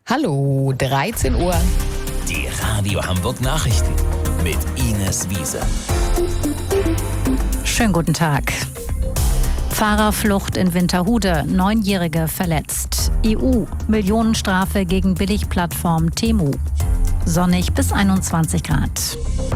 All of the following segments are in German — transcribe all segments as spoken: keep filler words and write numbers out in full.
Hallo, dreizehn Uhr. Die Radio Hamburg Nachrichten mit Ines Wiese. Schönen guten Tag. Fahrerflucht in Winterhude, Neunjährige verletzt. E U, Millionenstrafe gegen Billigplattform Temu. Sonnig bis einundzwanzig Grad.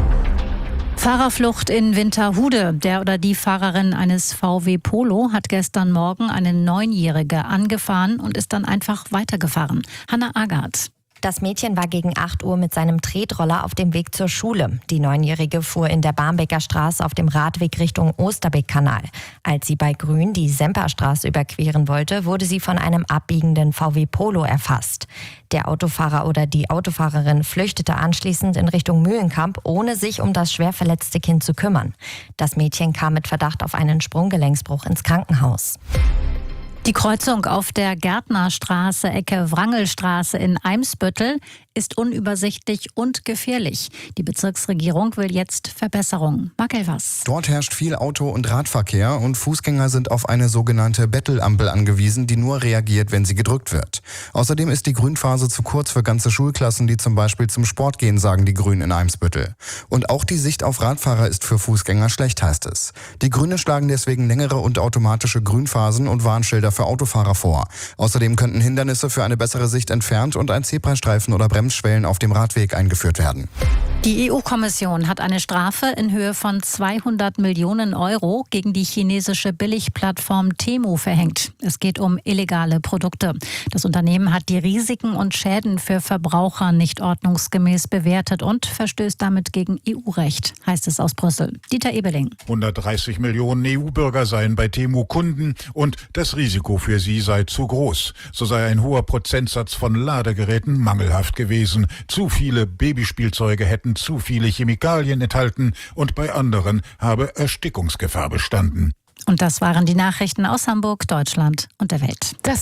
Fahrerflucht in Winterhude. Der oder die Fahrerin eines V W Polo hat gestern Morgen eine Neunjährige angefahren und ist dann einfach weitergefahren. Hanna Agard. Das Mädchen war gegen acht Uhr mit seinem Tretroller auf dem Weg zur Schule. Die Neunjährige fuhr in der Barmbeker Straße auf dem Radweg Richtung Osterbeek-Kanal. Als sie bei Grün die Semperstraße überqueren wollte, wurde sie von einem abbiegenden V W Polo erfasst. Der Autofahrer oder die Autofahrerin flüchtete anschließend in Richtung Mühlenkamp, ohne sich um das schwer verletzte Kind zu kümmern. Das Mädchen kam mit Verdacht auf einen Sprunggelenksbruch ins Krankenhaus. Die Kreuzung auf der Gärtnerstraße, Ecke Wrangelstraße in Eimsbüttel, ist unübersichtlich und gefährlich. Die Bezirksregierung will jetzt Verbesserungen. Marc Elvers. Dort herrscht viel Auto- und Radverkehr und Fußgänger sind auf eine sogenannte Bettelampel angewiesen, die nur reagiert, wenn sie gedrückt wird. Außerdem ist die Grünphase zu kurz für ganze Schulklassen, die zum Beispiel zum Sport gehen, sagen die Grünen in Eimsbüttel. Und auch die Sicht auf Radfahrer ist für Fußgänger schlecht, heißt es. Die Grünen schlagen deswegen längere und automatische Grünphasen und Warnschilder für Autofahrer vor. Außerdem könnten Hindernisse für eine bessere Sicht entfernt und ein Zebrastreifen oder Bremsschwellen auf dem Radweg eingeführt werden. Die E U-Kommission hat eine Strafe in Höhe von zweihundert Millionen Euro gegen die chinesische Billigplattform Temu verhängt. Es geht um illegale Produkte. Das Unternehmen hat die Risiken und Schäden für Verbraucher nicht ordnungsgemäß bewertet und verstößt damit gegen E U-Recht, heißt es aus Brüssel. Dieter Ebeling. hundertdreißig Millionen E U-Bürger seien bei Temu Kunden und das Risiko für sie sei zu groß. So sei ein hoher Prozentsatz von Ladegeräten mangelhaft gewesen. Zu viele Babyspielzeuge hätten zu viele Chemikalien enthalten und bei anderen habe Erstickungsgefahr bestanden. Und das waren die Nachrichten aus Hamburg, Deutschland und der Welt. Das